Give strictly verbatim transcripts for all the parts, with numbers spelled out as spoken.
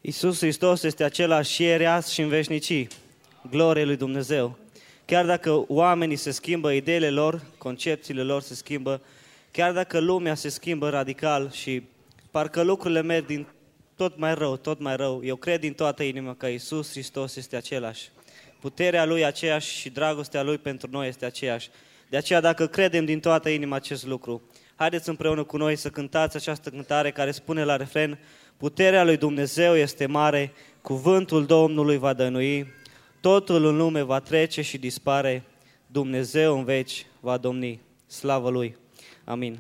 Iisus Hristos este același ieri, azi și în veșnicii. Glorie lui Dumnezeu. Chiar dacă oamenii se schimbă, ideile lor, concepțiile lor se schimbă, chiar dacă lumea se schimbă radical și parcă lucrurile merg din tot mai rău, tot mai rău, eu cred din toată inima că Iisus Hristos este același. Puterea Lui aceeași și dragostea Lui pentru noi este aceeași. De aceea, dacă credem din toată inima acest lucru, haideți împreună cu noi să cântați această cântare care spune la refren: puterea lui Dumnezeu este mare, cuvântul Domnului va dănui, totul în lume va trece și dispare, Dumnezeu în veci va domni. Slavă Lui! Amin.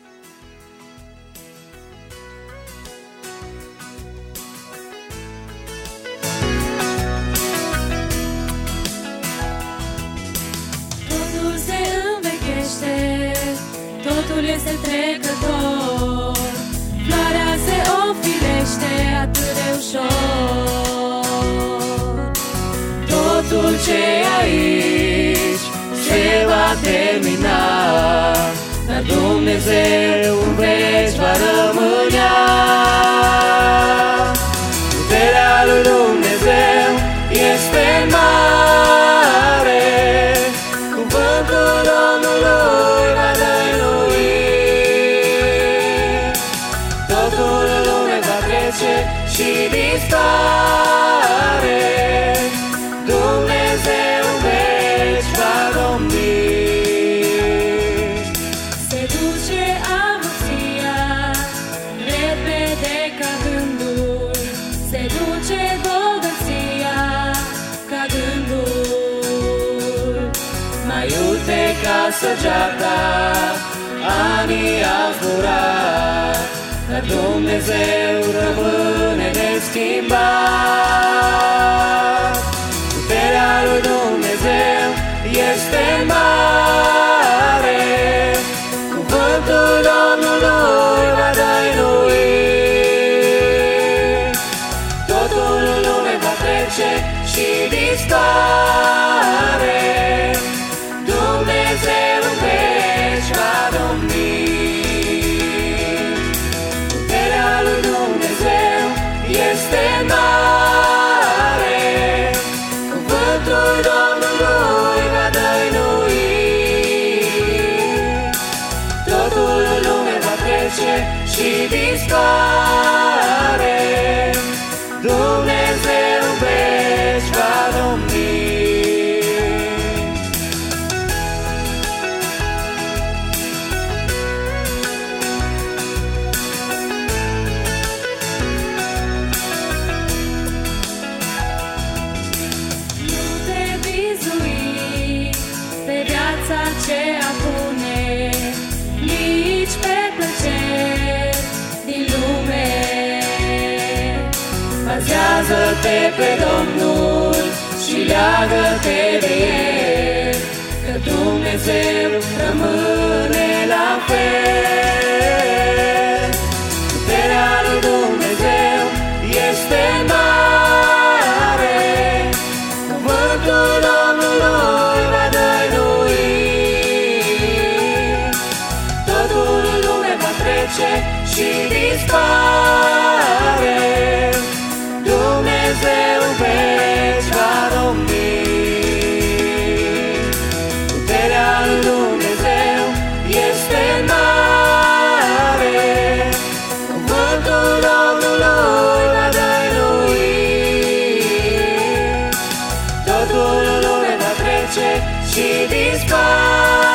Totul se învechește, totul este trecător, floarea se ofilește atât de ușor. Totul ce aici se va termina, dar Dumnezeu în veci va rămânea. Puterea lui Dumnezeu este mare, cuvântul Domnului va dăinui, totul în lume va trece și dispare, Dumnezeu în veci va domni. Se duce avuția repede ca gândul, se duce bogăția ca gândul. Mai iute ca săgeata, anii au zburat, dar Dumnezeu rămâne neschimbat. Puterea lui Dumnezeu este mare, cuvântul Domnului va dăinui, totul în lume va trece și dispare, Dumnezeu în veci va domni. Puterea lui Dumnezeu este mare, cuvântul Domnului va dăinui, totul în lume va trece și dispare, Dumnezeu în veci va domni. Nu te bizui pe viața ce apune, nici pe plăceri din lume. Bazează-te pe Domnul și leagă-te de El, că Dumnezeu rămâne la fel. Puterea lui Dumnezeu este mare, cuvântul Domnului va dăinui, totul în lume va trece și dispare, Dumnezeu în veci va domni. Puterea lui Dumnezeu este mare, cuvântul Domnului va dăinui, totul în lume va trece și dispare,